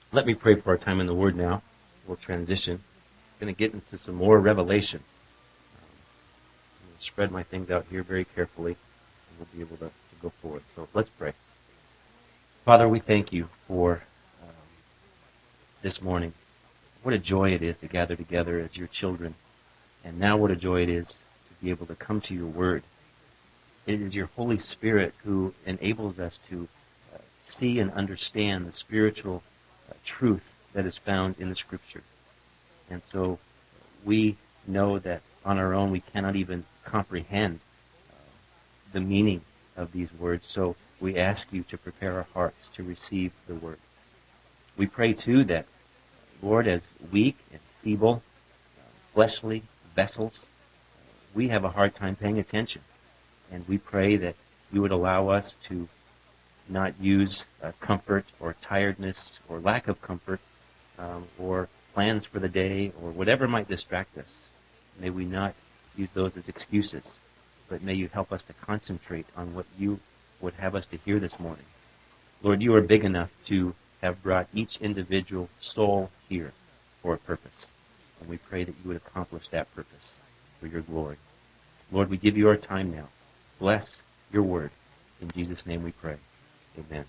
Let me pray for our time in the Word now. We'll transition. I'm going to get into some more revelation. I'm going to spread my things out here very carefully, and we'll be able to go forward. So let's pray. Father, we thank you for this morning. What a joy it is to gather together as your children. And now what a joy it is to be able to come to your Word. It is your Holy Spirit who enables us to see and understand the spiritual truth that is found in the Scripture. And so we know that on our own we cannot even comprehend the meaning of these words. So we ask you to prepare our hearts to receive the Word. We pray too that, Lord, as weak and feeble, fleshly vessels, we have a hard time paying attention. And we pray that you would allow us to not use comfort or tiredness or lack of comfort or plans for the day or whatever might distract us. May we not use those as excuses, but may you help us to concentrate on what you would have us to hear this morning. Lord, you are big enough to have brought each individual soul here for a purpose. And we pray that you would accomplish that purpose for your glory. Lord, we give you our time now. Bless your word. In Jesus' name we pray. Amen.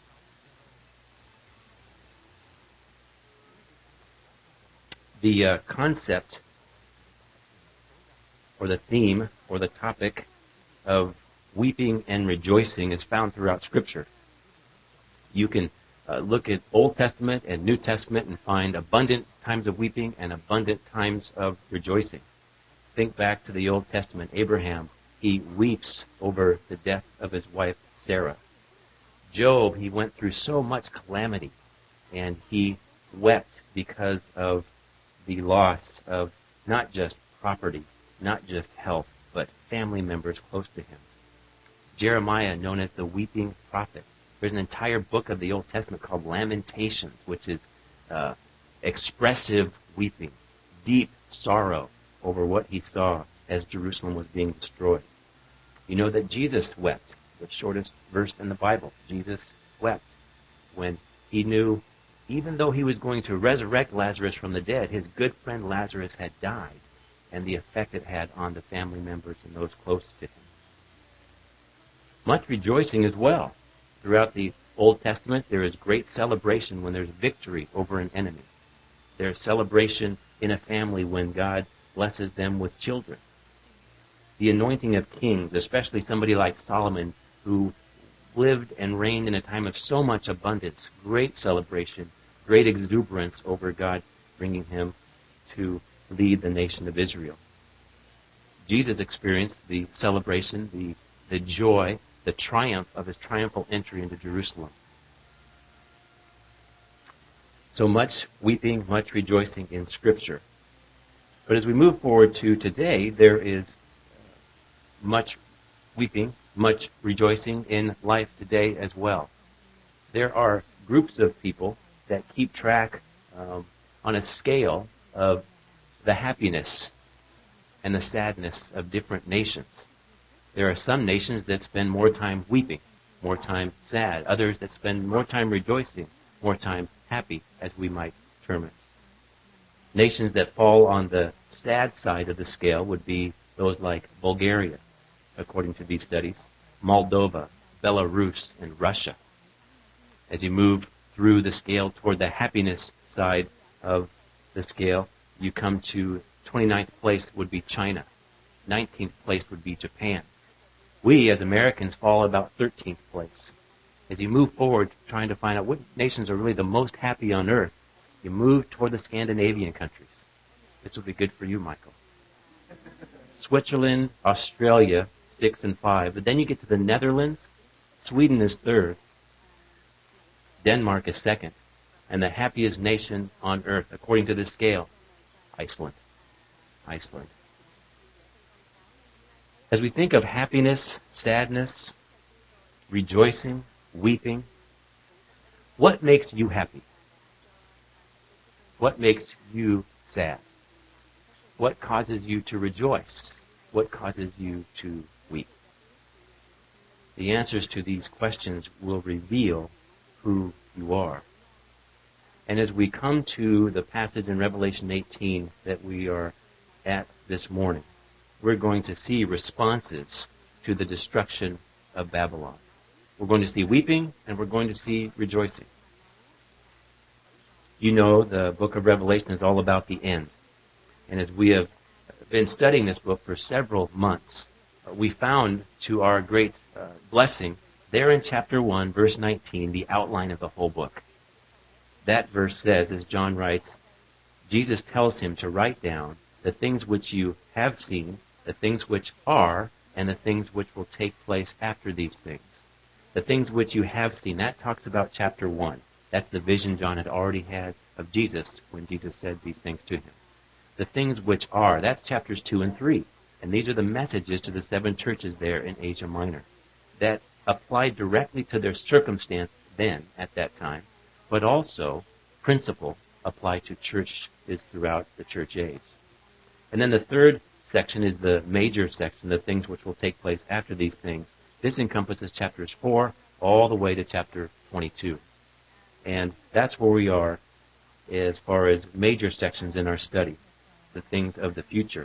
The concept or the theme or the topic of weeping and rejoicing is found throughout Scripture. You can look at Old Testament and New Testament and find abundant times of weeping and abundant times of rejoicing. Think back to the Old Testament. Abraham, he weeps over the death of his wife Sarah. Job, he went through so much calamity, and he wept because of the loss of not just property, not just health, but family members close to him. Jeremiah, known as the weeping prophet. There's an entire book of the Old Testament called Lamentations, which is expressive weeping, deep sorrow over what he saw as Jerusalem was being destroyed. You know that Jesus wept, the shortest verse in the Bible. Jesus wept when he knew, even though he was going to resurrect Lazarus from the dead, his good friend Lazarus had died, and the effect it had on the family members and those close to him. Much rejoicing as well. Throughout the Old Testament, there is great celebration when there's victory over an enemy. There's celebration in a family when God blesses them with children. The anointing of kings, especially somebody like Solomon, who lived and reigned in a time of so much abundance, great celebration, great exuberance over God bringing him to lead the nation of Israel. Jesus experienced the celebration, the joy, the triumph of his triumphal entry into Jerusalem. So much weeping, much rejoicing in Scripture. But as we move forward to today, there is much weeping, much rejoicing in life today as well. There are groups of people that keep track on a scale of the happiness and the sadness of different nations. There are some nations that spend more time weeping, more time sad. Others that spend more time rejoicing, more time happy, as we might term it. Nations that fall on the sad side of the scale would be those like Bulgaria, according to these studies, Moldova, Belarus, and Russia. As you move through the scale toward the happiness side of the scale, you come to 29th place would be China. 19th place would be Japan. We, as Americans, fall about 13th place. As you move forward, trying to find out what nations are really the most happy on earth, you move toward the Scandinavian countries. This will be good for you, Michael. Switzerland, Australia, 6 and 5. But then you get to the Netherlands. Sweden is 3rd. Denmark is 2nd. And the happiest nation on earth, according to this scale, Iceland. Iceland. As we think of happiness, sadness, rejoicing, weeping, what makes you happy? What makes you sad? What causes you to rejoice? What causes you to weep? The answers to these questions will reveal who you are. And as we come to the passage in Revelation 18 that we are at this morning, we're going to see responses to the destruction of Babylon. We're going to see weeping, and we're going to see rejoicing. You know, the book of Revelation is all about the end. And as we have been studying this book for several months, we found, to our great blessing, there in chapter 1, verse 19, the outline of the whole book. That verse says, as John writes, Jesus tells him to write down the things which you have seen, the things which are, and the things which will take place after these things. The things which you have seen, that talks about chapter 1. That's the vision John had already had of Jesus when Jesus said these things to him. The things which are, that's chapters 2 and 3. And these are the messages to the 7 churches there in Asia Minor that applied directly to their circumstance then, at that time, but also principle applied to churches throughout the church age. And then the third section is the major section, the things which will take place after these things. This encompasses chapters 4 all the way to chapter 22. And that's where we are as far as major sections in our study, the things of the future.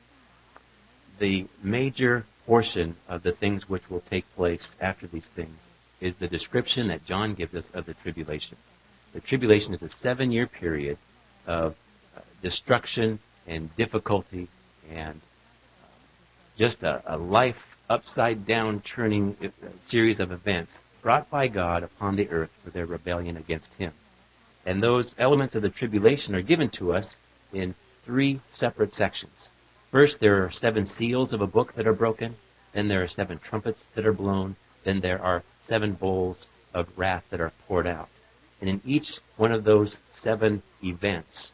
The major portion of the things which will take place after these things is the description that John gives us of the tribulation. The tribulation is a 7-year period of destruction and difficulty and just a life upside down turning series of events brought by God upon the earth for their rebellion against Him. And those elements of the tribulation are given to us in 3 separate sections. First, there are 7 seals of a book that are broken. Then there are 7 trumpets that are blown. Then there are 7 bowls of wrath that are poured out. And in each one of those 7 events,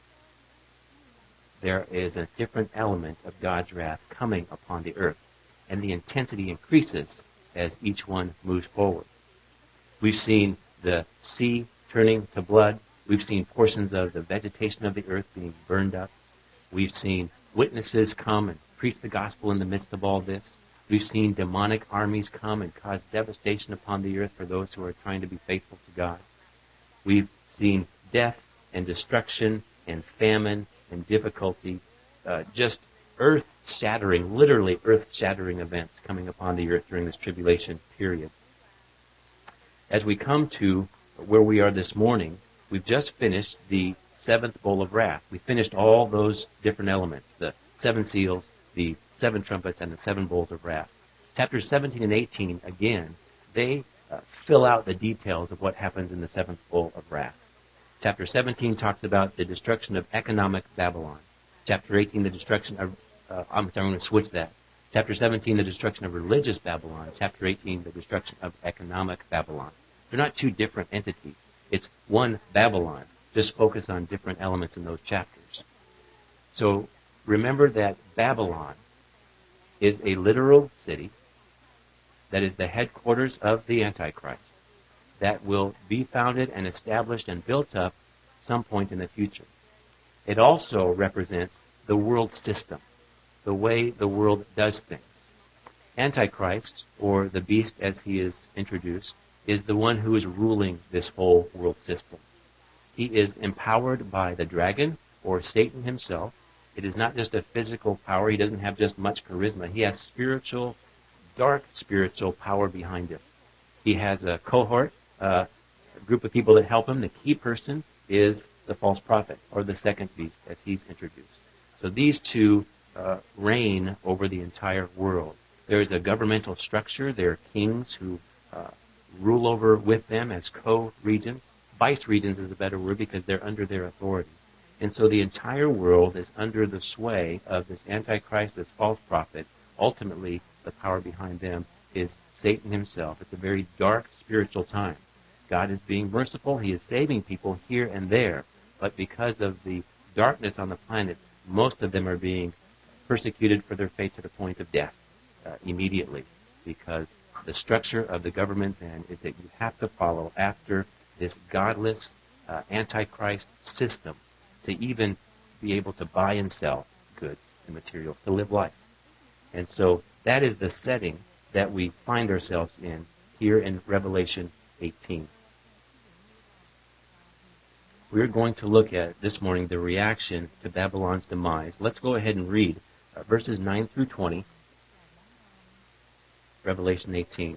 there is a different element of God's wrath coming upon the earth. And the intensity increases as each one moves forward. We've seen the sea turning to blood. We've seen portions of the vegetation of the earth being burned up. We've seen witnesses come and preach the gospel in the midst of all this. We've seen demonic armies come and cause devastation upon the earth for those who are trying to be faithful to God. We've seen death and destruction and famine and difficulty, just earth-shattering, literally earth-shattering events coming upon the earth during this tribulation period. As we come to where we are this morning, we've just finished the 7th bowl of wrath. We finished all those different elements, the 7 seals, the 7 trumpets, and the 7 bowls of wrath. Chapters 17 and 18, again, they fill out the details of what happens in the 7th bowl of wrath. Chapter 17 talks about the destruction of economic Babylon. Chapter 18, the destruction of, I'm going to switch that. Chapter 17, the destruction of religious Babylon. Chapter 18, the destruction of economic Babylon. They're not 2 different entities. It's one Babylon. Just focus on different elements in those chapters. So remember that Babylon is a literal city that is the headquarters of the Antichrist that will be founded and established and built up some point in the future. It also represents the world system, the way the world does things. Antichrist, or the beast as he is introduced, is the one who is ruling this whole world system. He is empowered by the dragon, or Satan himself. It is not just a physical power. He doesn't have just much charisma. He has spiritual, dark spiritual power behind him. He has a cohort, a group of people that help him. The key person is the false prophet, or the second beast, as he's introduced. So these 2 reign over the entire world. There is a governmental structure. There are kings who rule over with them as co-regents. Vice-regents is a better word because they're under their authority. And so the entire world is under the sway of this Antichrist, this false prophet. Ultimately, the power behind them is Satan himself. It's a very dark spiritual time. God is being merciful. He is saving people here and there. But because of the darkness on the planet, most of them are being persecuted for their faith to the point of death immediately, because the structure of the government then is that you have to follow after this godless Antichrist system to even be able to buy and sell goods and materials, to live life. And so that is the setting that we find ourselves in here in Revelation 18. We're going to look at this morning the reaction to Babylon's demise. Let's go ahead and read verses 9 through 20, Revelation 18.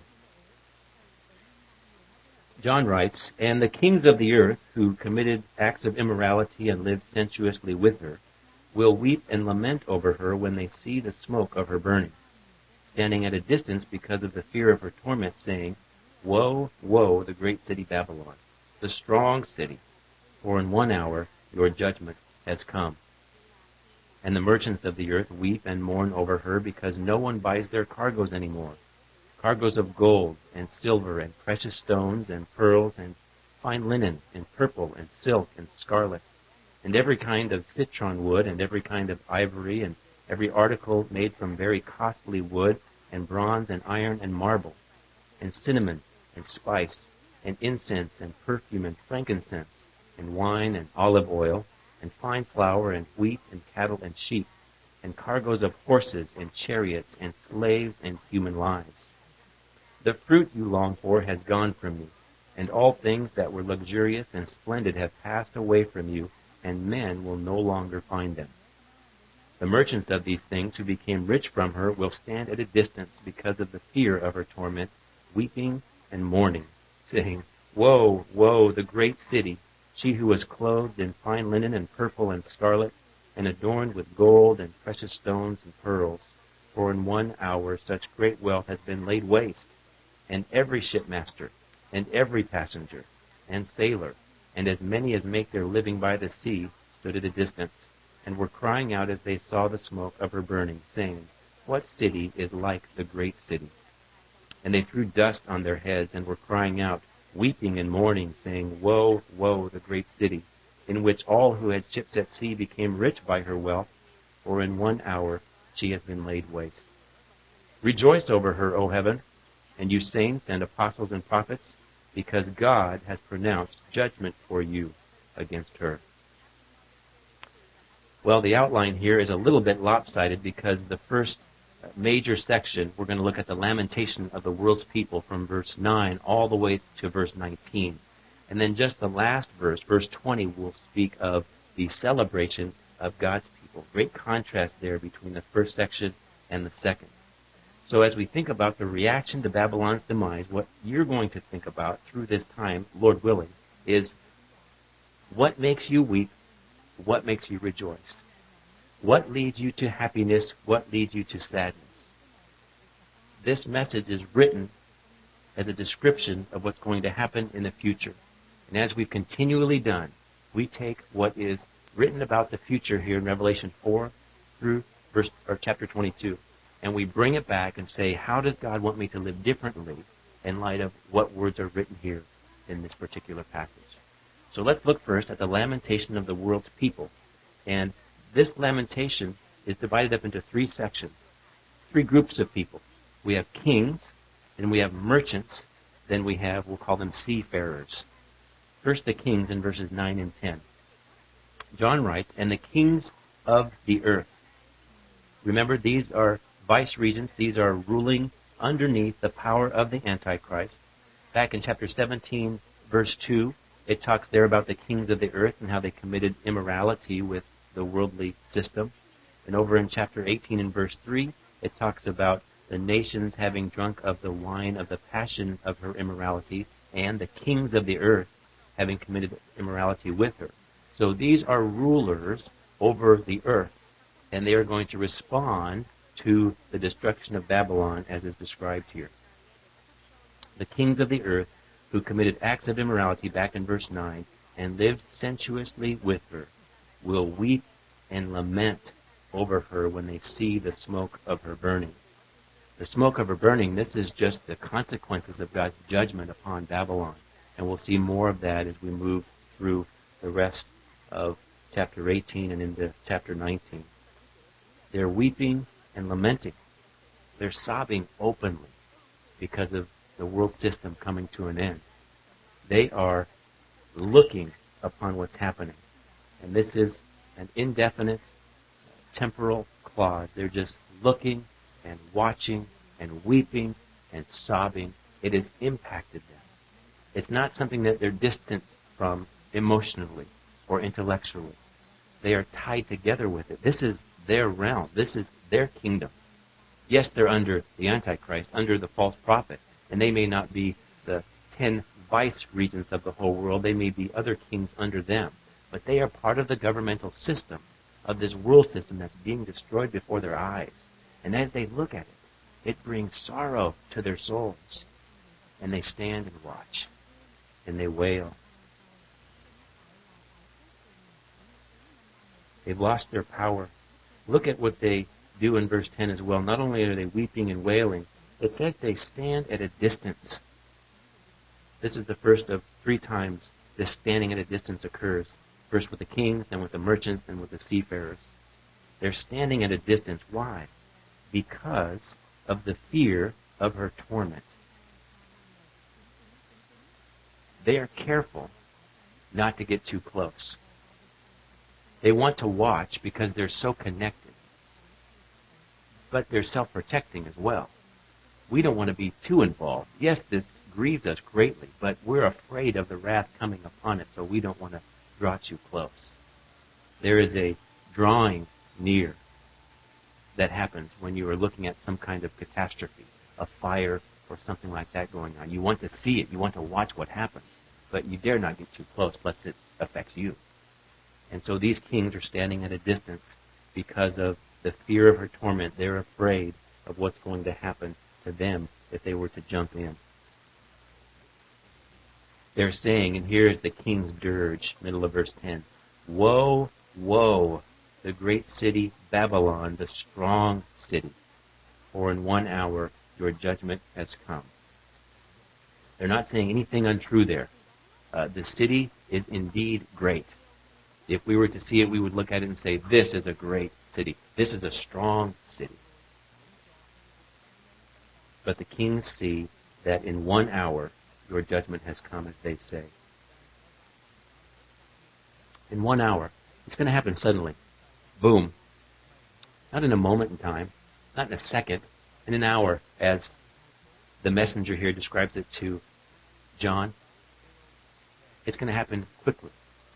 John writes, "And the kings of the earth, who committed acts of immorality and lived sensuously with her, will weep and lament over her when they see the smoke of her burning, standing at a distance because of the fear of her torment, saying, Woe, woe, the great city Babylon, the strong city, for in 1 hour your judgment has come. And the merchants of the earth weep and mourn over her because no one buys their cargoes anymore, cargoes of gold and silver and precious stones and pearls and fine linen and purple and silk and scarlet, and every kind of citron wood and every kind of ivory and every article made from very costly wood and bronze and iron and marble, and cinnamon and spice and incense and perfume and frankincense and wine and olive oil and fine flour and wheat and cattle and sheep and cargoes of horses and chariots and slaves and human lives. The fruit you long for has gone from you, and all things that were luxurious and splendid have passed away from you, and men will no longer find them. The merchants of these things who became rich from her will stand at a distance because of the fear of her torment, weeping and mourning, saying, Woe, woe, the great city, she who was clothed in fine linen and purple and scarlet, and adorned with gold and precious stones and pearls. For in 1 hour such great wealth has been laid waste, and every shipmaster, and every passenger, and sailor, and as many as make their living by the sea, stood at a distance, and were crying out as they saw the smoke of her burning, saying, What city is like the great city? And they threw dust on their heads, and were crying out, weeping and mourning, saying, Woe, woe, the great city, in which all who had ships at sea became rich by her wealth, for in 1 hour she has been laid waste. Rejoice over her, O heaven, and you saints and apostles and prophets, because God has pronounced judgment for you against her." Well, the outline here is a little bit lopsided because the first major section, we're going to look at the lamentation of the world's people from verse 9 all the way to verse 19. And then just the last verse, verse 20, will speak of the celebration of God's people. Great contrast there between the first section and the second. So as we think about the reaction to Babylon's demise, what you're going to think about through this time, Lord willing, is what makes you weep, what makes you rejoice. What leads you to happiness, what leads you to sadness. This message is written as a description of what's going to happen in the future. And as we've continually done, we take what is written about the future here in Revelation 4 through chapter 22. And we bring it back and say, how does God want me to live differently in light of what words are written here in this particular passage? So let's look first at the lamentation of the world's people. And this lamentation is divided up into 3 sections, 3 groups of people. We have kings, then we have merchants, then we have, we'll call them seafarers. First the kings in verses 9 and 10. John writes, "And the kings of the earth." Remember, these are vice regents, these are ruling underneath the power of the Antichrist. Back in chapter 17, verse 2, it talks there about the kings of the earth and how they committed immorality with the worldly system. And over in chapter 18 and verse 3, it talks about the nations having drunk of the wine of the passion of her immorality, and the kings of the earth having committed immorality with her. So these are rulers over the earth, and they are going to respond to the destruction of Babylon as is described here. The kings of the earth who committed acts of immorality, back in verse 9, and lived sensuously with her, will weep and lament over her when they see the smoke of her burning. The smoke of her burning, this is just the consequences of God's judgment upon Babylon. And we'll see more of that as we move through the rest of chapter 18 and into chapter 19. They're weeping and lamenting. They're sobbing openly because of the world system coming to an end. They are looking upon what's happening. And this is an indefinite temporal clause. They're just looking and watching and weeping and sobbing. It has impacted them. It's not something that they're distant from emotionally. or intellectually. They are tied together with it. This is their realm. This is their kingdom. Yes, they're under the Antichrist, under the false prophet, and they may not be the 10 vice regents of the whole world. They may be other kings under them, but they are part of the governmental system of this world system that's being destroyed before their eyes. And as they look at it, it brings sorrow to their souls. And they stand and watch, and they wail. They've lost their power. Look at what they do in verse 10 as well. Not only are they weeping and wailing, it says they stand at a distance. This is the first of 3 times this standing at a distance occurs. First with the kings, then with the merchants, then with the seafarers. They're standing at a distance. Why? Because of the fear of her torment. They are careful not to get too close. They want to watch because they're so connected. But they're self-protecting as well. We don't want to be too involved. Yes, this grieves us greatly, but we're afraid of the wrath coming upon it, so we don't want to draw too close. There is a drawing near that happens when you are looking at some kind of catastrophe, a fire or something like that going on. You want to see it. You want to watch what happens, but you dare not get too close lest it affects you. And so these kings are standing at a distance because of the fear of her torment. They're afraid of what's going to happen to them if they were to jump in. They're saying, and here is the king's dirge, middle of verse 10, "Woe, woe, the great city Babylon, the strong city, for in 1 hour your judgment has come." They're not saying anything untrue there. The city is indeed great. If we were to see it, we would look at it and say, this is a great city. This is a strong city. But the kings see that in 1 hour your judgment has come, as they say. In 1 hour. It's going to happen suddenly. Boom. Not in a moment in time. Not in a second. In an hour, as the messenger here describes it to John. It's going to happen quickly.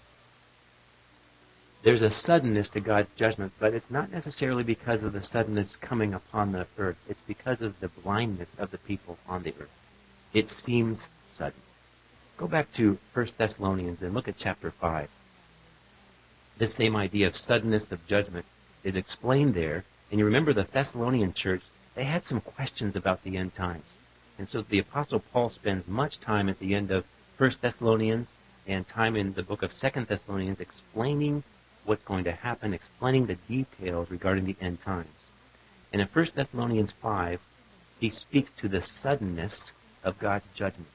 There's a suddenness to God's judgment, but it's not necessarily because of the suddenness coming upon the earth. It's because of the blindness of the people on the earth. It seems sudden. Go back to 1 Thessalonians and look at chapter 5. This same idea of suddenness of judgment is explained there. And you remember the Thessalonian church, they had some questions about the end times. And so the Apostle Paul spends much time at the end of 1 Thessalonians and time in the book of 2 Thessalonians explaining what's going to happen, explaining the details regarding the end times. And in 1 Thessalonians 5, he speaks to the suddenness of God's judgment.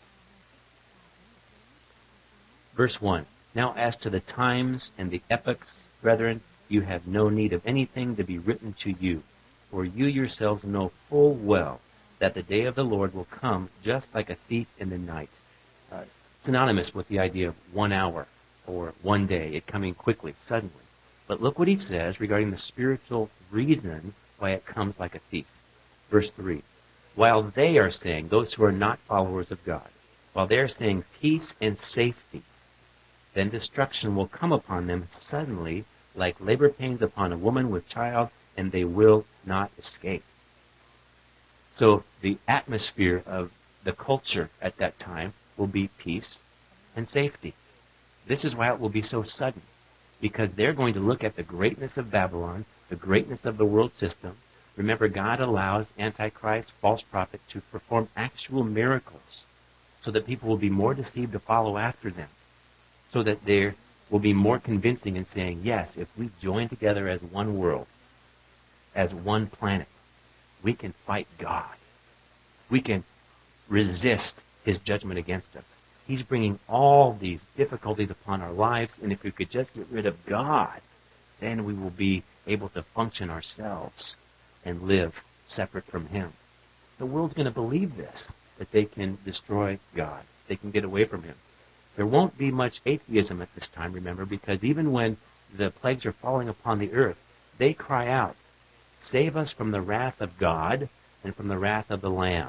Verse 1, "Now as to the times and the epochs, brethren, you have no need of anything to be written to you, for you yourselves know full well that the day of the Lord will come just like a thief in the night." Synonymous with the idea of 1 hour or 1 day, it coming quickly, suddenly. But look what he says regarding the spiritual reason why it comes like a thief. Verse 3, "While they are saying," those who are not followers of God, "while they are saying peace and safety, then destruction will come upon them suddenly like labor pains upon a woman with child, and they will not escape." So the atmosphere of the culture at that time will be peace and safety. This is why it will be so sudden, because they're going to look at the greatness of Babylon, the greatness of the world system. Remember, God allows Antichrist, false prophet, to perform actual miracles so that people will be more deceived to follow after them, so that there will be more convincing in saying, yes, if we join together as one world, as one planet, we can fight God. We can resist his judgment against us. He's bringing all these difficulties upon our lives, and if we could just get rid of God, then we will be able to function ourselves and live separate from him. The world's going to believe this, that they can destroy God. They can get away from him. There won't be much atheism at this time, remember, because even when the plagues are falling upon the earth, they cry out, "Save us from the wrath of God and from the wrath of the Lamb."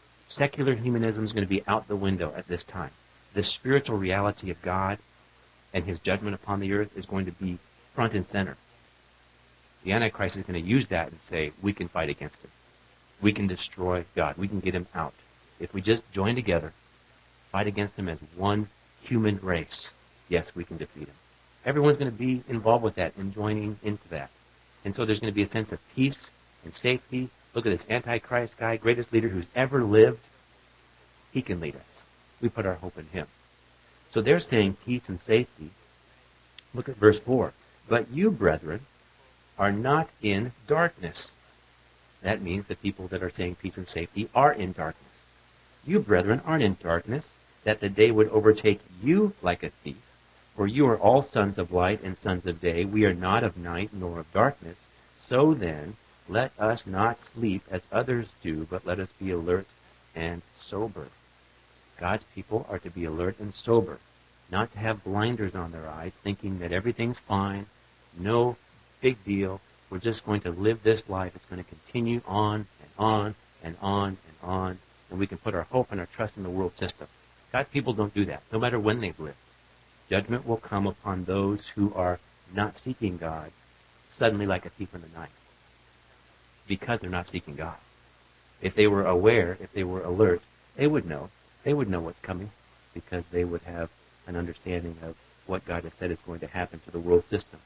Secular humanism is going to be out the window at this time. The spiritual reality of God and his judgment upon the earth is going to be front and center. The Antichrist is going to use that and say, we can fight against him. We can destroy God. We can get him out. If we just join together, fight against him as one human race, yes, we can defeat him. Everyone's going to be involved with that and joining into that. And so there's going to be a sense of peace and safety. Look at this Antichrist guy, greatest leader who's ever lived. He can lead us. We put our hope in him. So they're saying peace and safety. Look at verse 4. But you, brethren, are not in darkness. That means the people that are saying peace and safety are in darkness. You, brethren, aren't in darkness, that the day would overtake you like a thief. For you are all sons of light and sons of day. We are not of night nor of darkness. So then, let us not sleep as others do, but let us be alert and sober. God's people are to be alert and sober, not to have blinders on their eyes, thinking that everything's fine, no big deal. We're just going to live this life. It's going to continue on and on and on and on, and we can put our hope and our trust in the world system. God's people don't do that, no matter when they've lived. Judgment will come upon those who are not seeking God suddenly like a thief in the night, because they're not seeking God. If they were aware, if they were alert, they would know. They would know what's coming, because they would have an understanding of what God has said is going to happen to the world system.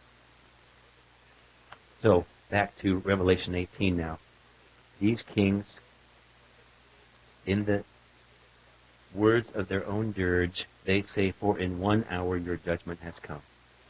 So, back to Revelation 18 now. These kings, in the words of their own dirge, they say, for in 1 hour your judgment has come.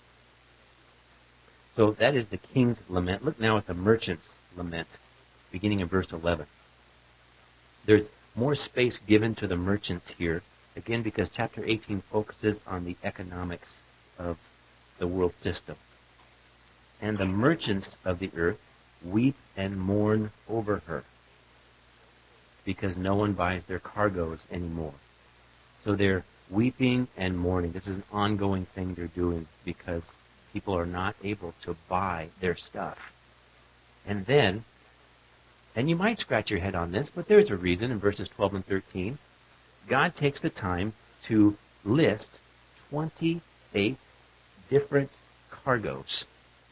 So that is the king's lament. Look now at the merchant's lament, beginning in verse 11. There's more space given to the merchants here, again because chapter 18 focuses on the economics of the world system. And the merchants of the earth weep and mourn over her, because no one buys their cargoes anymore. So they're weeping and mourning. This is an ongoing thing they're doing because people are not able to buy their stuff. And then, and you might scratch your head on this, but there's a reason in verses 12 and 13. God takes the time to list 28 different cargoes.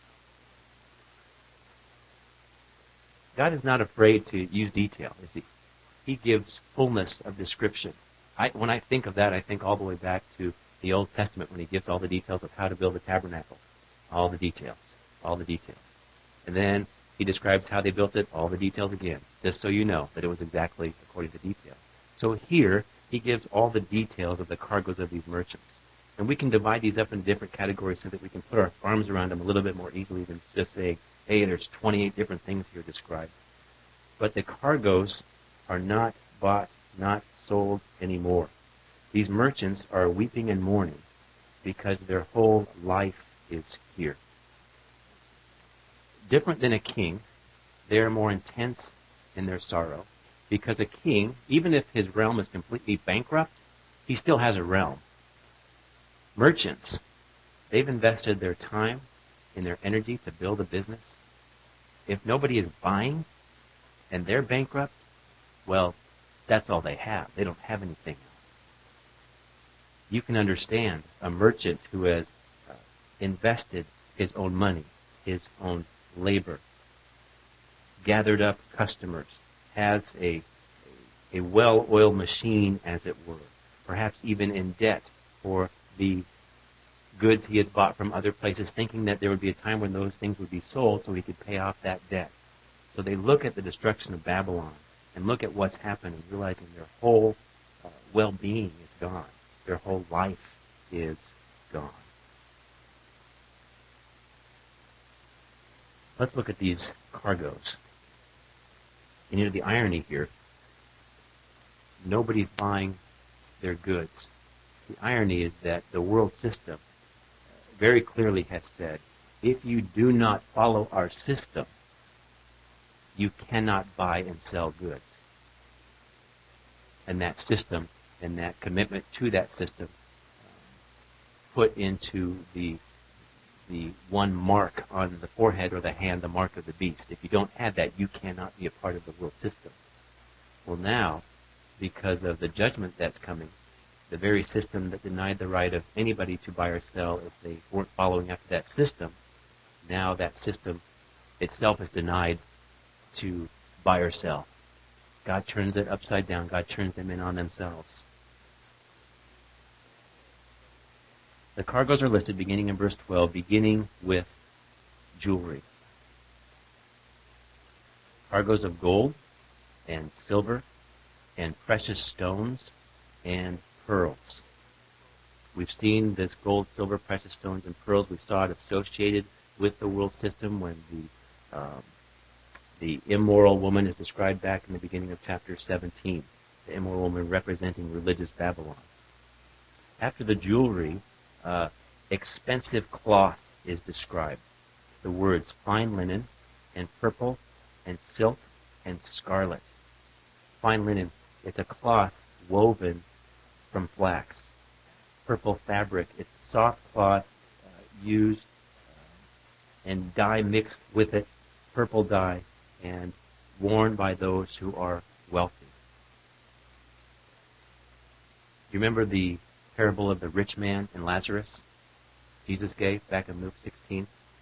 God is not afraid to use detail, is he? He gives fullness of description. When I think of that, I think all the way back to the Old Testament when he gives all the details of how to build a tabernacle. All the details. All the details. And then he describes how they built it, all the details again, just so you know that it was exactly according to detail. So here, he gives all the details of the cargoes of these merchants. And we can divide these up into different categories so that we can put our arms around them a little bit more easily than just saying, hey, there's 28 different things here described. But the cargoes are not bought, not sold anymore. These merchants are weeping and mourning because their whole life is here. Different than a king, they are more intense in their sorrow, because a king, even if his realm is completely bankrupt, he still has a realm. Merchants, they've invested their time and their energy to build a business. If nobody is buying and they're bankrupt, well, that's all they have. They don't have anything else. You can understand a merchant who has invested his own money, his own labor, gathered up customers, has a well-oiled machine, as it were, perhaps even in debt for the goods he has bought from other places, thinking that there would be a time when those things would be sold so he could pay off that debt. So they look at the destruction of Babylon and look at what's happening, realizing their whole well-being is gone. Their whole life is gone. Let's look at these cargoes. And the irony here, nobody's buying their goods. The irony is that the world system very clearly has said, if you do not follow our system, you cannot buy and sell goods. And that system and that commitment to that system put into the one mark on the forehead or the hand, the mark of the beast. If you don't have that, you cannot be a part of the world system. Well, now, because of the judgment that's coming, the very system that denied the right of anybody to buy or sell if they weren't following after that system. Now that system itself is denied to buy or sell. God turns it upside down. God turns them in on themselves. The cargoes are listed beginning in verse 12, beginning with jewelry. Cargoes of gold and silver and precious stones and pearls. We've seen this gold, silver, precious stones, and pearls. We saw it associated with the world system when the immoral woman is described back in the beginning of chapter 17. The immoral woman representing religious Babylon. After the jewelry, expensive cloth is described. The words fine linen and purple and silk and scarlet. Fine linen, it's a cloth woven from flax. Purple fabric, it's soft cloth used and dye mixed with it, purple dye, and worn by those who are wealthy. Do you remember the parable of the rich man and Lazarus Jesus gave back in Luke 16?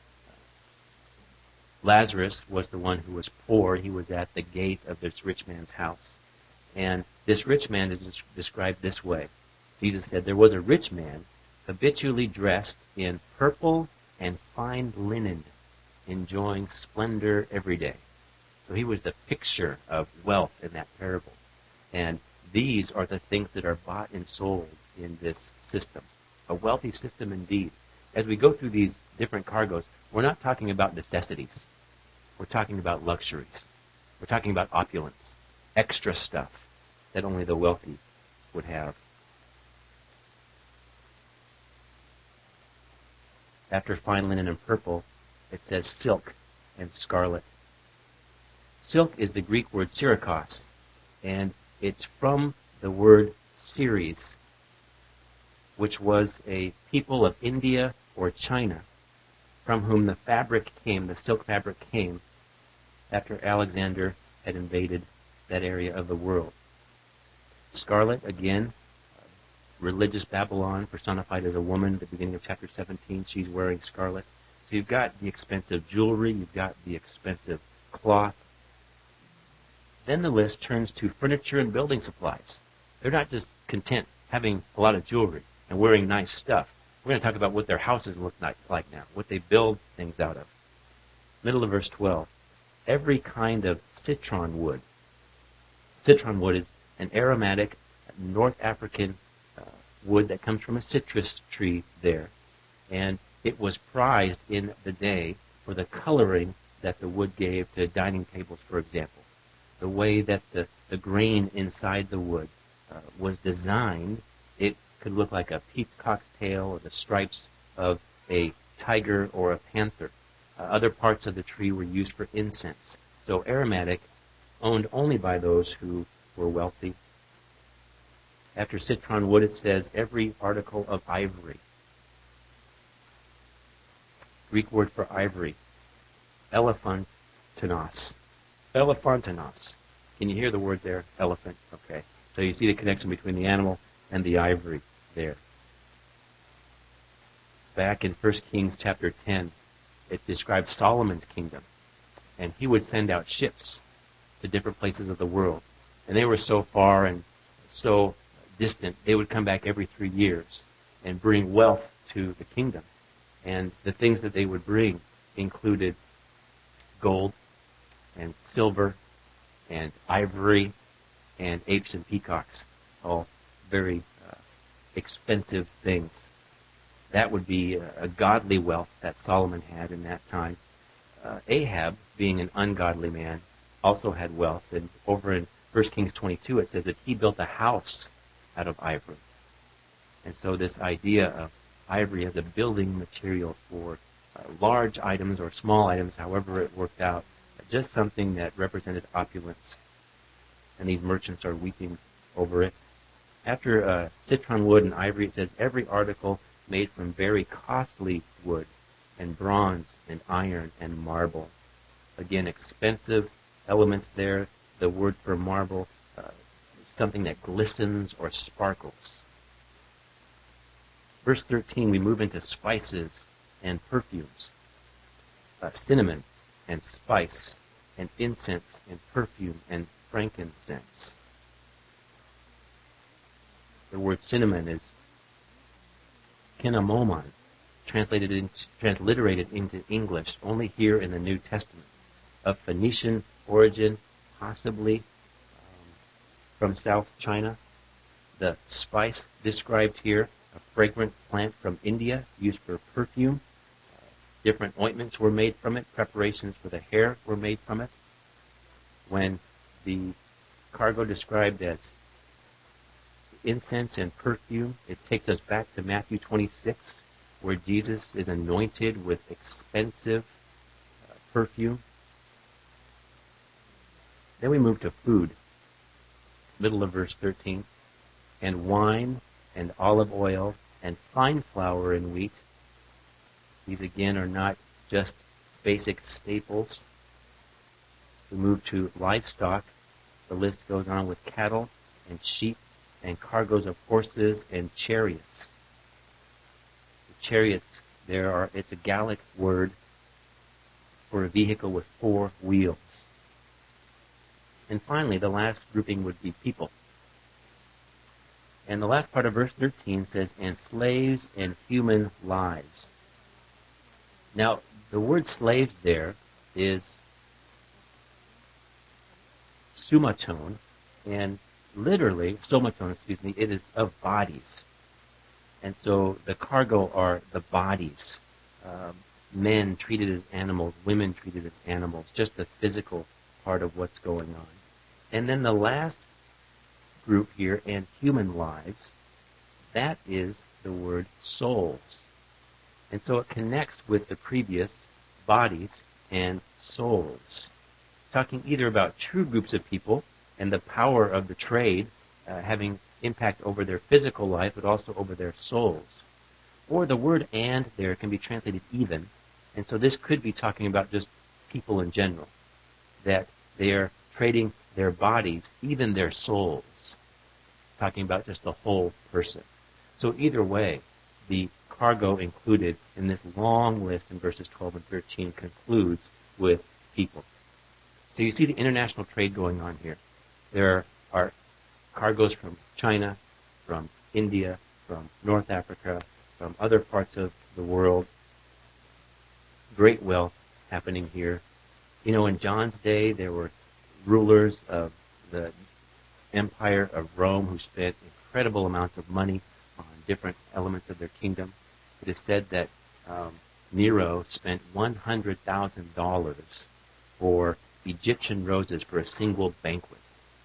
Lazarus was the one who was poor. He was at the gate of this rich man's house. And this rich man is described this way. Jesus said, there was a rich man habitually dressed in purple and fine linen, enjoying splendor every day. So he was the picture of wealth in that parable. And these are the things that are bought and sold in this system. A wealthy system indeed. As we go through these different cargoes, we're not talking about necessities. We're talking about luxuries. We're talking about opulence, extra stuff that only the wealthy would have. After fine linen and purple, it says silk and scarlet. Silk is the Greek word syrikos, and it's from the word Ceres, which was a people of India or China, from whom the fabric came, the silk fabric came, after Alexander had invaded that area of the world. Scarlet, again, religious Babylon, personified as a woman at the beginning of chapter 17. She's wearing scarlet. So you've got the expensive jewelry, you've got the expensive cloth. Then the list turns to furniture and building supplies. They're not just content having a lot of jewelry and wearing nice stuff. We're going to talk about what their houses look like now, what they build things out of. Middle of verse 12. Every kind of citron wood. Citron wood is an aromatic North African wood that comes from a citrus tree there. And it was prized in the day for the coloring that the wood gave to dining tables, for example. The way that the grain inside the wood was designed, it could look like a peacock's tail or the stripes of a tiger or a panther. Other parts of the tree were used for incense. So aromatic, owned only by those who were wealthy. After citron wood, it says every article of ivory. Greek word for ivory, elephantinos. Elephantinos. Can you hear the word there? Elephant. Okay. So you see the connection between the animal and the ivory there. Back in 1 Kings chapter 10, it describes Solomon's kingdom. And he would send out ships to different places of the world. And they were so far and so distant, they would come back every 3 years and bring wealth to the kingdom. And the things that they would bring included gold and silver and ivory and apes and peacocks, all very expensive things. That would be a godly wealth that Solomon had in that time. Ahab, being an ungodly man, also had wealth. And over in 1 Kings 22, it says that he built a house out of ivory. And so this idea of ivory as a building material for large items or small items, however it worked out, just something that represented opulence. And these merchants are weeping over it. After citron wood and ivory, it says every article made from very costly wood and bronze and iron and marble. Again, expensive elements there. The word for marble, something that glistens or sparkles. Verse 13, we move into spices and perfumes. Cinnamon and spice and incense and perfume and frankincense. The word cinnamon is cinnamomon, transliterated into English only here in the New Testament, of Phoenician origin, possibly from South China. The spice described here, a fragrant plant from India used for perfume. Different ointments were made from it. Preparations for the hair were made from it. When the cargo described as incense and perfume, it takes us back to Matthew 26, where Jesus is anointed with expensive perfume. Then we move to food, middle of verse 13, and wine and olive oil and fine flour and wheat. These again are not just basic staples. We move to livestock. The list goes on with cattle and sheep and cargoes of horses and chariots. The chariots, it's a Gallic word for a vehicle with 4 wheels. And finally, the last grouping would be people. And the last part of verse 13 says, and slaves and human lives. Now, the word slaves there is somatone, and literally, it is of bodies. And so the cargo are the bodies. Men treated as animals, women treated as animals, just the physical part of what's going on. And then the last group here, and human lives, that is the word souls. And so it connects with the previous bodies and souls, talking either about true groups of people and the power of the trade having impact over their physical life, but also over their souls. Or the word and there can be translated even, and so this could be talking about just people in general, that they are trading their bodies, even their souls, talking about just the whole person. So either way, the cargo included in this long list in verses 12 and 13 concludes with people. So you see the international trade going on here. There are cargoes from China, from India, from North Africa, from other parts of the world. Great wealth happening here. You know, in John's day, there were rulers of the Empire of Rome who spent incredible amounts of money on different elements of their kingdom. It is said that Nero spent $100,000 for Egyptian roses for a single banquet.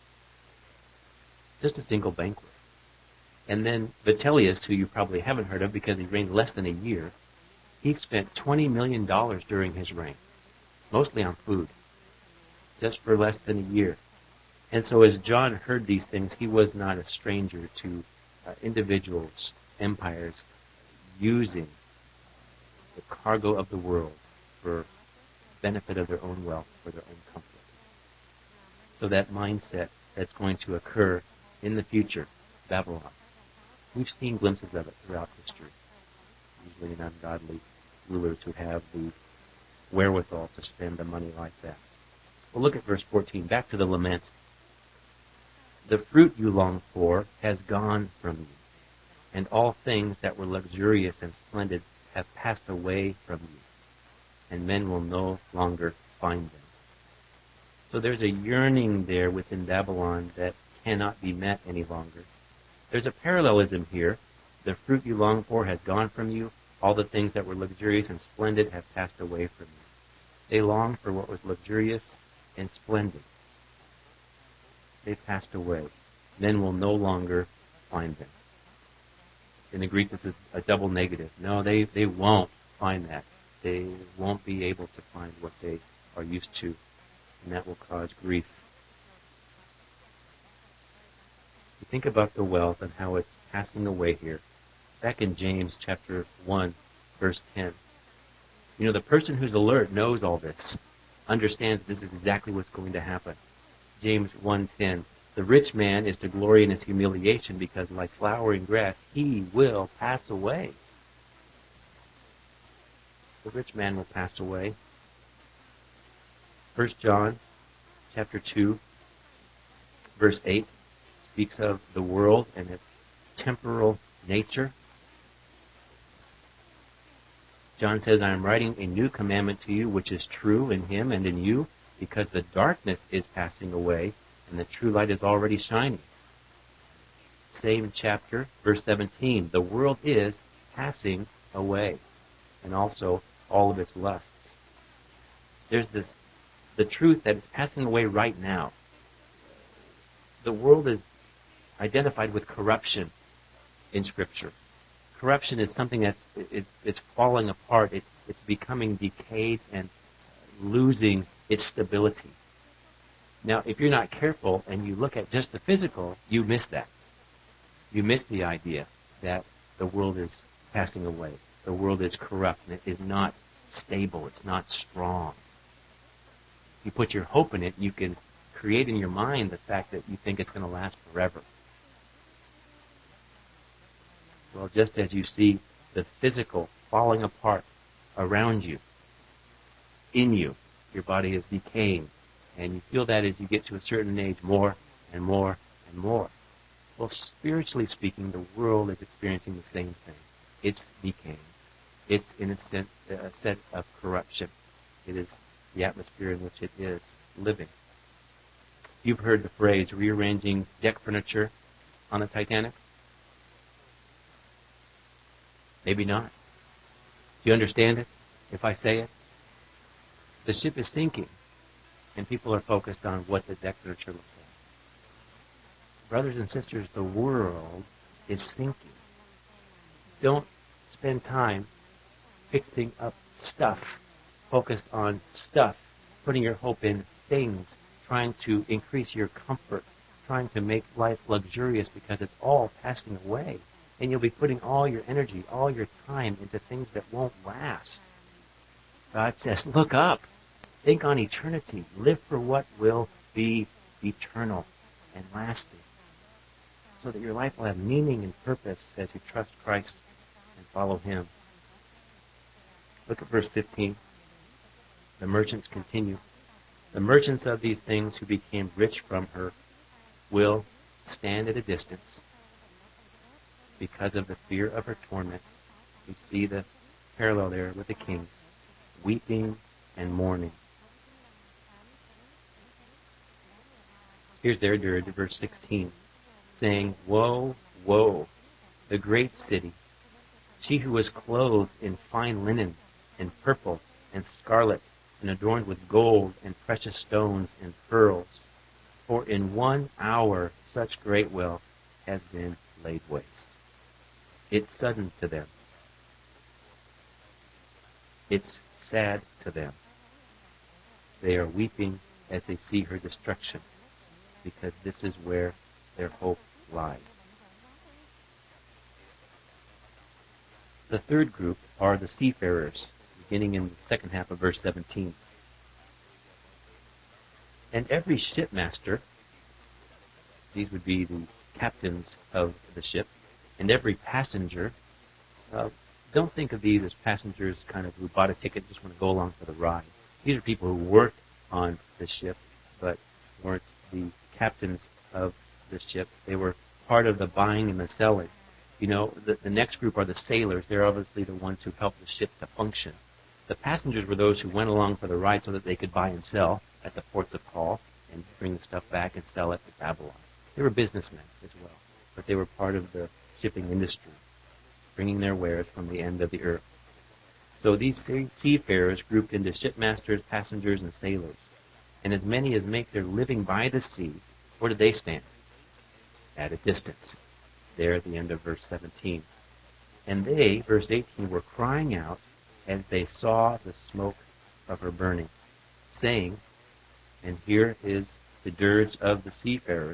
Just a single banquet. And then Vitellius, who you probably haven't heard of because he reigned less than a year, he spent $20 million during his reign, mostly on food, just for less than a year. And so as John heard these things, he was not a stranger to individuals, empires, using the cargo of the world for benefit of their own wealth, for their own comfort. So that mindset that's going to occur in the future, Babylon, we've seen glimpses of it throughout history. Usually an ungodly rulers who have the wherewithal to spend the money like that. Well, look at verse 14. Back to the lament. The fruit you longed for has gone from you, and all things that were luxurious and splendid have passed away from you, and men will no longer find them. So there's a yearning there within Babylon that cannot be met any longer. There's a parallelism here. The fruit you longed for has gone from you. All the things that were luxurious and splendid have passed away from you. They longed for what was luxurious and splendid. They passed away. Men will no longer find them. In the Greek, this is a double negative. No, they won't find that. They won't be able to find what they are used to, and that will cause grief. You think about the wealth and how it's passing away here. Back in James chapter 1, verse 10. You know, the person who's alert knows all this, understands this is exactly what's going to happen. James 1:10, The rich man is to glory in his humiliation because, like flowering grass, he will pass away. The rich man will pass away. 1 John chapter 2, verse 8 speaks of the world and its temporal nature. John says, I am writing a new commandment to you, which is true in him and in you, because the darkness is passing away, and the true light is already shining. Same chapter, verse 17. The world is passing away, and also all of its lusts. There's the truth that is passing away right now. The world is identified with corruption in Scripture. Corruption is something it's falling apart. It's becoming decayed and losing its stability. Now, if you're not careful and you look at just the physical, you miss that. You miss the idea that the world is passing away. The world is corrupt and it is not stable. It's not strong. If you put your hope in it, you can create in your mind the fact that you think it's going to last forever. Well, just as you see the physical falling apart around you, in you, your body is decaying, and you feel that as you get to a certain age more and more and more. Well, spiritually speaking, the world is experiencing the same thing. It's decaying. It's, in a sense, a set of corruption. It is the atmosphere in which it is living. You've heard the phrase, rearranging deck furniture on the Titanic? Maybe not. Do you understand it if I say it? The ship is sinking, and people are focused on what the deck furniture looks like. Brothers and sisters, the world is sinking. Don't spend time fixing up stuff, focused on stuff, putting your hope in things, trying to increase your comfort, trying to make life luxurious because it's all passing away. And you'll be putting all your energy, all your time into things that won't last. God says, look up. Think on eternity. Live for what will be eternal and lasting. So that your life will have meaning and purpose as you trust Christ and follow Him. Look at verse 15. The merchants continue. The merchants of these things who became rich from her will stand at a distance because of the fear of her torment. You see the parallel there with the kings, weeping and mourning. Here's their dirge, verse 16, saying, Woe, woe, the great city, she who was clothed in fine linen and purple and scarlet and adorned with gold and precious stones and pearls. For in 1 hour such great wealth has been laid waste. It's sudden to them. It's sad to them. They are weeping as they see her destruction, because this is where their hope lies. The third group are the seafarers, beginning in the second half of verse 17. And every shipmaster, these would be the captains of the ship, and every passenger, don't think of these as passengers kind of who bought a ticket and just want to go along for the ride. These are people who worked on the ship, but weren't the captains of the ship. They were part of the buying and the selling. You know, the next group are the sailors. They're obviously the ones who helped the ship to function. The passengers were those who went along for the ride so that they could buy and sell at the ports of call and bring the stuff back and sell it to Babylon. They were businessmen as well, but they were part of the shipping industry, bringing their wares from the end of the earth. So these seafarers grouped into shipmasters, passengers, and sailors. And as many as make their living by the sea, where do they stand? At a distance. There at the end of verse 17. And they, verse 18, were crying out as they saw the smoke of her burning, saying, and here is the dirge of the seafarers,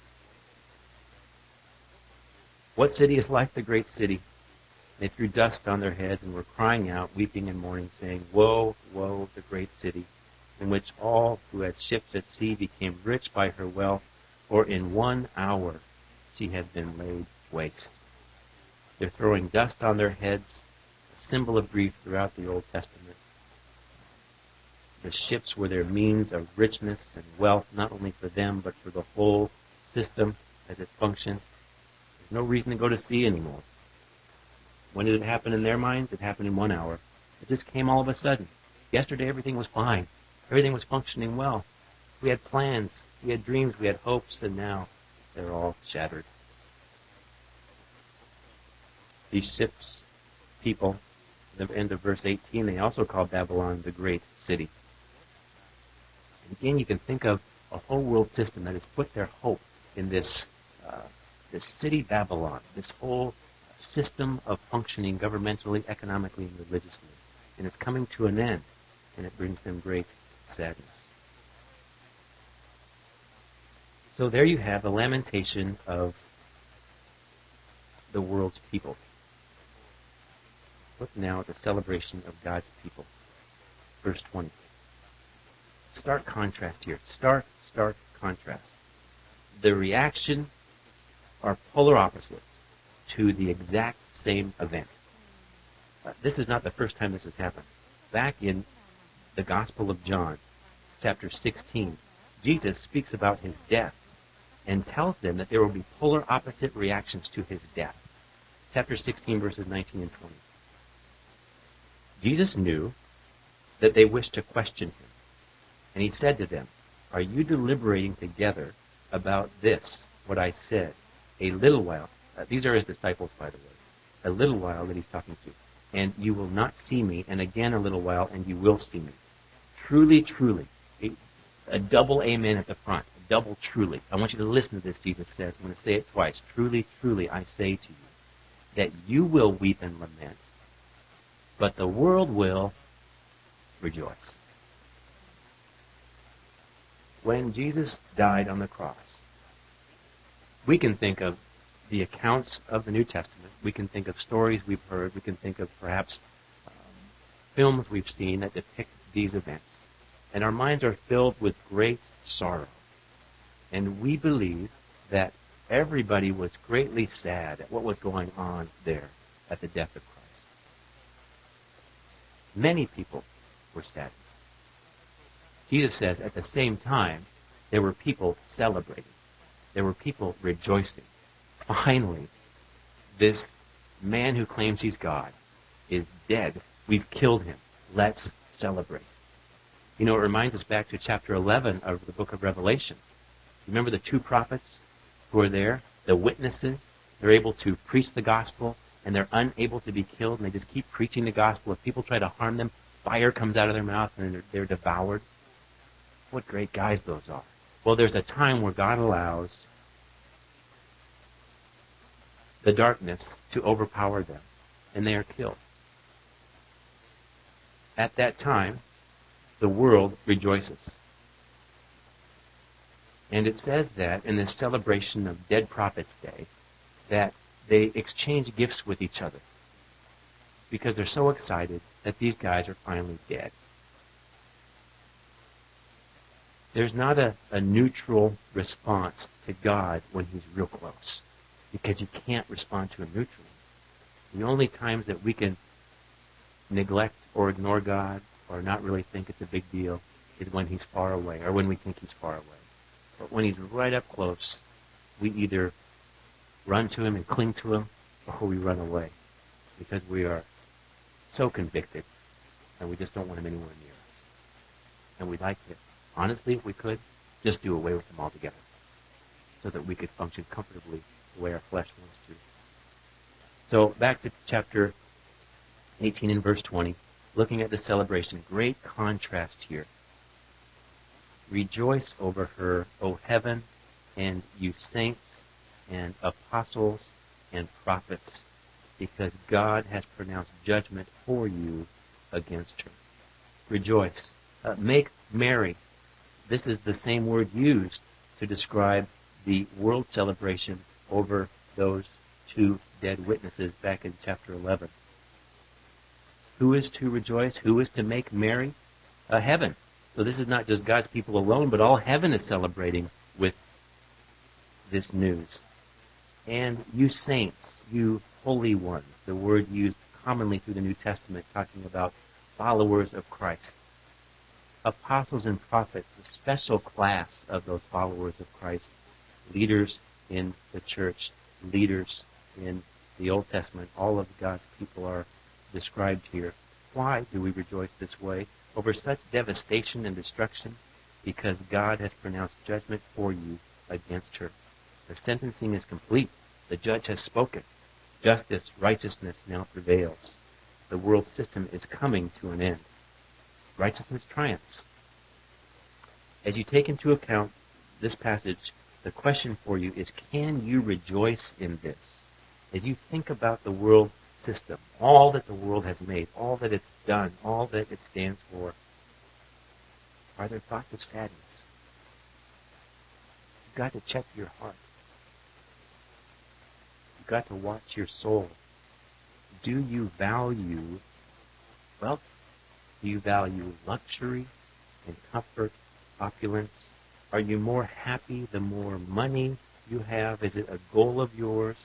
what city is like the great city? They threw dust on their heads and were crying out, weeping and mourning, saying, Woe, woe, the great city, in which all who had ships at sea became rich by her wealth. for in 1 hour she had been laid waste. They're throwing dust on their heads, a symbol of grief throughout the Old Testament. The ships were their means of richness and wealth, not only for them, but for the whole system as it functioned. There's no reason to go to sea anymore. When did it happen in their minds? It happened in 1 hour. It just came all of a sudden. Yesterday everything was fine. Everything was functioning well. We had plans, we had dreams, we had hopes, and now they're all shattered. These ships, people, at the end of verse 18, they also call Babylon the great city. And again, you can think of a whole world system that has put their hope in this city Babylon, this whole system of functioning governmentally, economically, and religiously. And it's coming to an end, and it brings them great sadness. So there you have the lamentation of the world's people. Look now at the celebration of God's people. Verse 20. Stark contrast here. Stark contrast. The reaction are polar opposites to the exact same event. This is not the first time this has happened. Back in the Gospel of John, chapter 16, Jesus speaks about his death and tells them that there will be polar opposite reactions to his death. Chapter 16, verses 19 and 20. Jesus knew that they wished to question him, and he said to them, "Are you deliberating together about this, what I said, a little while?" These are his disciples, by the way. A little while that he's talking to. "And you will not see me, and again a little while, and you will see me. Truly, truly." A double amen at the front. A double truly. I want you to listen to this, Jesus says. I'm going to say it twice. "Truly, truly, I say to you, that you will weep and lament, but the world will rejoice." When Jesus died on the cross, we can think of the accounts of the New Testament. We can think of stories we've heard. We can think of perhaps films we've seen that depict these events. And our minds are filled with great sorrow. And we believe that everybody was greatly sad at what was going on there at the death of Christ. Many people were saddened. Jesus says at the same time, there were people celebrating. There were people rejoicing. Finally, this man who claims he's God is dead. We've killed him. Let's celebrate. You know, it reminds us back to chapter 11 of the book of Revelation. Remember the two prophets who are there? The witnesses. They're able to preach the gospel, and they're unable to be killed, and they just keep preaching the gospel. If people try to harm them, fire comes out of their mouth, and they're devoured. What great guys those are. Well, there's a time where God allows the darkness to overpower them, and they are killed. At that time, the world rejoices. And it says that in this celebration of Dead Prophets Day, that they exchange gifts with each other because they're so excited that these guys are finally dead. There's not a neutral response to God when he's real close, because you can't respond to him neutrally. The only times that we can neglect or ignore God or not really think it's a big deal is when he's far away or when we think he's far away. But when he's right up close, we either run to him and cling to him or we run away because we are so convicted and we just don't want him anywhere near us. And we'd like to, honestly, if we could, just do away with him altogether so that we could function comfortably the way our flesh wants to. So back to chapter 18 and verse 20, looking at the celebration. Great contrast here. "Rejoice over her, O heaven, and you saints and apostles and prophets, because God has pronounced judgment for you against her." Rejoice. Make merry. This is the same word used to describe the world celebration over those two dead witnesses back in chapter 11. Who is to rejoice? Who is to make merry? Heaven. So this is not just God's people alone, but all heaven is celebrating with this news. And you saints, you holy ones, the word used commonly through the New Testament, talking about followers of Christ. Apostles and prophets, the special class of those followers of Christ, leaders in the church, leaders in the Old Testament, all of God's people are described here. Why do we rejoice this way over such devastation and destruction? Because God has pronounced judgment for you against her. The sentencing is complete. The judge has spoken. Justice, righteousness now prevails. The world system is coming to an end. Righteousness triumphs. As you take into account this passage, the question for you is, can you rejoice in this? As you think about the world system, all that the world has made, all that it's done, all that it stands for, are there thoughts of sadness? You've got to check your heart. You've got to watch your soul. Do you value wealth? Do you value luxury and comfort, opulence? Are you more happy the more money you have? Is it a goal of yours?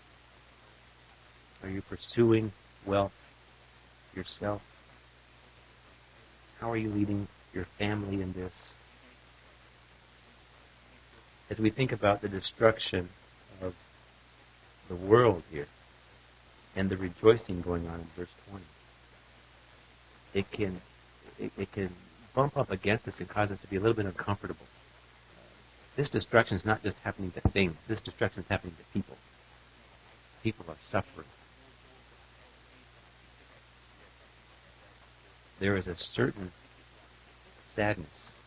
Are you pursuing wealth yourself? How are you leading your family in this? As we think about the destruction of the world here and the rejoicing going on in verse 20, it can bump up against us and cause us to be a little bit uncomfortable. This destruction is not just happening to things. This destruction is happening to people. People are suffering. There is a certain sadness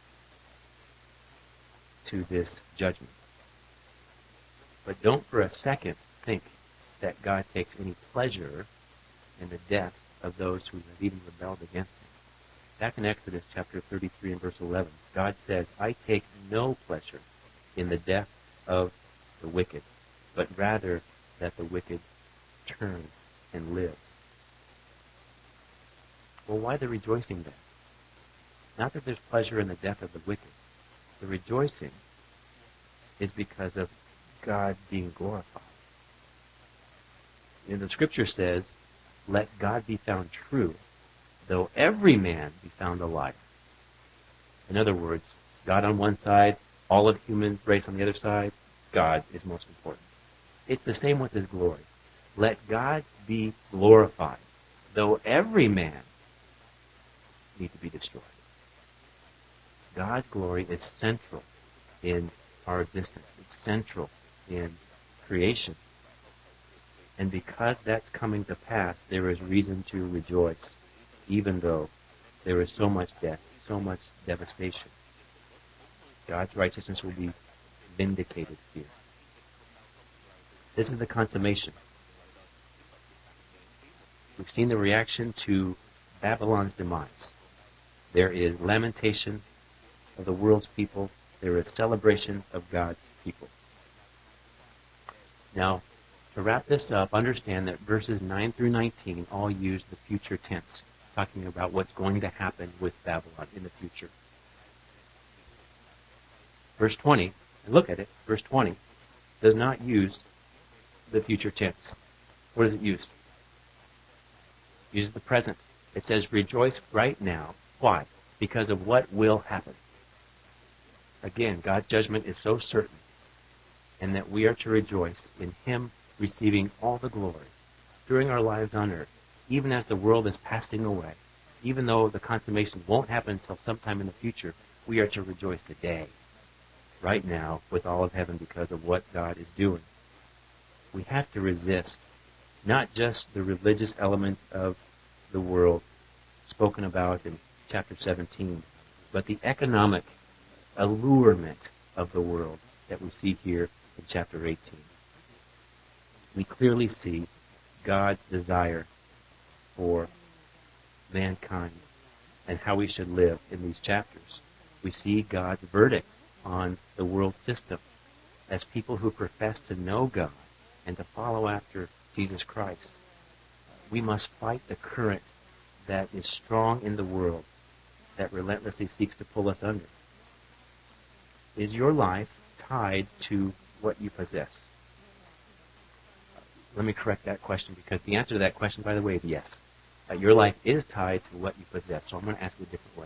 to this judgment. But don't for a second think that God takes any pleasure in the death of those who have even rebelled against him. Back in Exodus chapter 33 and verse 11, God says, I take no pleasure in the death of the wicked, but rather that the wicked turn and live. Well, why the rejoicing then? Not that there's pleasure in the death of the wicked. The rejoicing is because of God being glorified. The scripture says, let God be found true, though every man be found a liar. In other words, God on one side, all of human race on the other side, God is most important. It's the same with his glory. Let God be glorified, though every man need to be destroyed. God's glory is central in our existence. It's central in creation. And because that's coming to pass, there is reason to rejoice, even though there is so much death, so much devastation. God's righteousness will be vindicated here. This is the consummation. We've seen the reaction to Babylon's demise. There is lamentation of the world's people. There is celebration of God's people. Now, to wrap this up, understand that verses 9 through 19 all use the future tense, talking about what's going to happen with Babylon in the future. Verse 20, look at it, verse 20 does not use the future tense. What does it use? It uses the present. It says, rejoice right now. Why? Because of what will happen. Again, God's judgment is so certain, and that we are to rejoice in him receiving all the glory during our lives on earth, even as the world is passing away. Even though the consummation won't happen until sometime in the future, we are to rejoice today, right now, with all of heaven because of what God is doing. We have to resist not just the religious element of the world spoken about in chapter 17, but the economic allurement of the world that we see here in chapter 18. We clearly see God's desire for mankind and how we should live in these chapters. We see God's verdict on the world system as people who profess to know God and to follow after Jesus Christ. We must fight the current that is strong in the world that relentlessly seeks to pull us under. Is your life tied to what you possess? Let me correct that question, because the answer to that question, by the way, is yes. Your life is tied to what you possess. So I'm going to ask it a different way.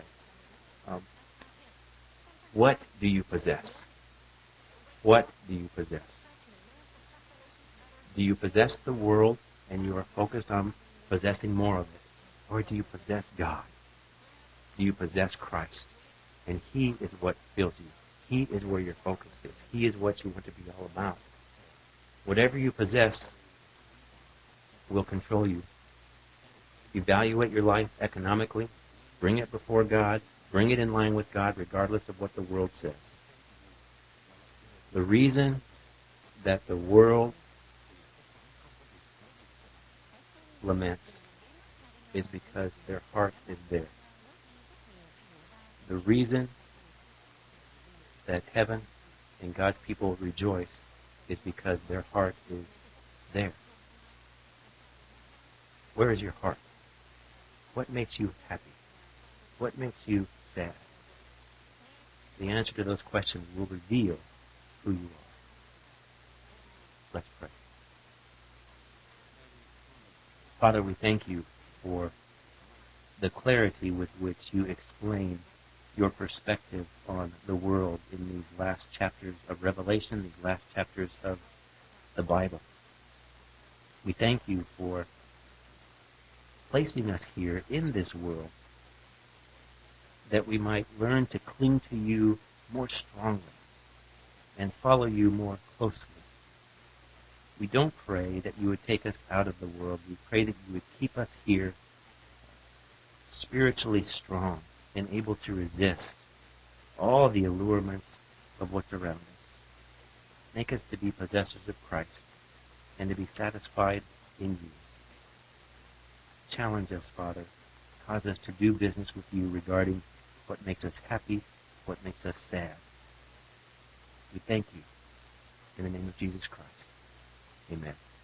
What do you possess? What do you possess? Do you possess the world and you are focused on possessing more of it? Or do you possess God? Do you possess Christ? And He is what fills you. He is where your focus is. He is what you want to be all about. Whatever you possess will control you. Evaluate your life economically. Bring it before God. Bring it in line with God, regardless of what the world says. The reason that the world laments is because their heart is there. The reason that heaven and God's people rejoice is because their heart is there. Where is your heart? What makes you happy? What makes you sad? The answer to those questions will reveal who you are. Let's pray. Father, we thank you for the clarity with which you explain your perspective on the world in these last chapters of Revelation, these last chapters of the Bible. We thank you for placing us here in this world that we might learn to cling to you more strongly and follow you more closely. We don't pray that you would take us out of the world. We pray that you would keep us here spiritually strong and able to resist all the allurements of what's around us. Make us to be possessors of Christ and to be satisfied in you. Challenge us, Father. Cause us to do business with you regarding what makes us happy, what makes us sad. We thank you. In the name of Jesus Christ. Amen.